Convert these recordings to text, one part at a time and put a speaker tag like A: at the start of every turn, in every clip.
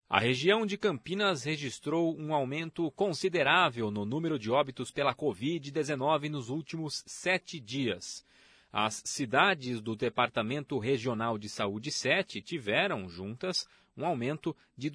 A: A região de Campinas registrou um aumento considerável no número de óbitos pela Covid-19 nos últimos 7 dias. As cidades do Departamento Regional de Saúde 7 tiveram, juntas, um aumento de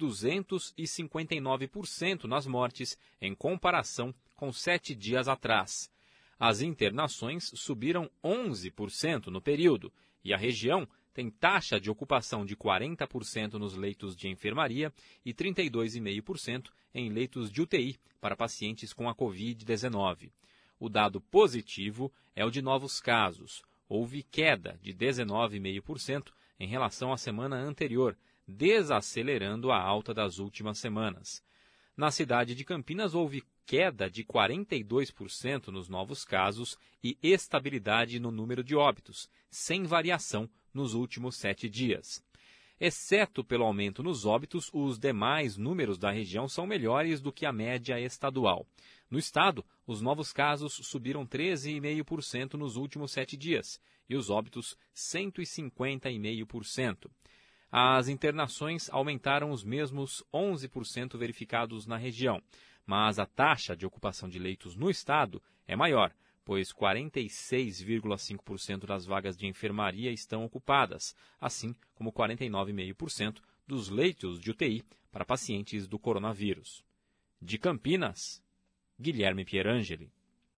A: 259% nas mortes, em comparação com 7 dias atrás. As internações subiram 11% no período, e a região tem taxa de ocupação de 40% nos leitos de enfermaria e 32,5% em leitos de UTI para pacientes com a Covid-19. O dado positivo é o de novos casos. Houve queda de 19,5% em relação à semana anterior, desacelerando a alta das últimas semanas. Na cidade de Campinas, houve queda de 42% nos novos casos e estabilidade no número de óbitos, sem variação nos últimos 7 dias. Exceto pelo aumento nos óbitos, os demais números da região são melhores do que a média estadual. No estado, os novos casos subiram 13,5% nos últimos 7 dias e os óbitos 150,5%. As internações aumentaram os mesmos 11% verificados na região, mas a taxa de ocupação de leitos no estado é maior, pois 46,5% das vagas de enfermaria estão ocupadas, assim como 49,5% dos leitos de UTI para pacientes do coronavírus. De Campinas, Guilherme Pierangeli.